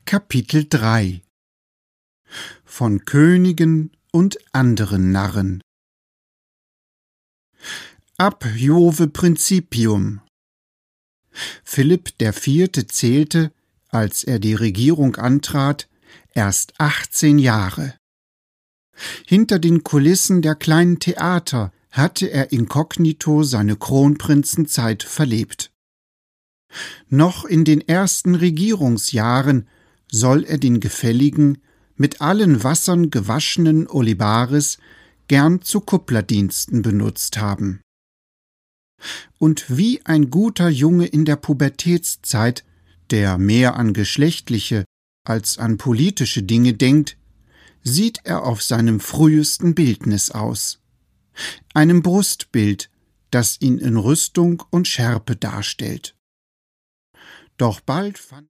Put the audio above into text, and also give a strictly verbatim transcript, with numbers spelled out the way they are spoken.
Kapitel drei Von Königen und anderen Narren. Ab Jove Principium. Philipp der Vierte zählte, als er die Regierung antrat, erst achtzehn Jahre. Hinter den Kulissen der kleinen Theater hatte er inkognito seine Kronprinzenzeit verlebt. Noch in den ersten Regierungsjahren soll er den gefälligen, mit allen Wassern gewaschenen Olibaris gern zu Kupplerdiensten benutzt haben. Und wie ein guter Junge in der Pubertätszeit, der mehr an geschlechtliche als an politische Dinge denkt, sieht er auf seinem frühesten Bildnis aus, einem Brustbild, das ihn in Rüstung und Schärpe darstellt. Doch bald fand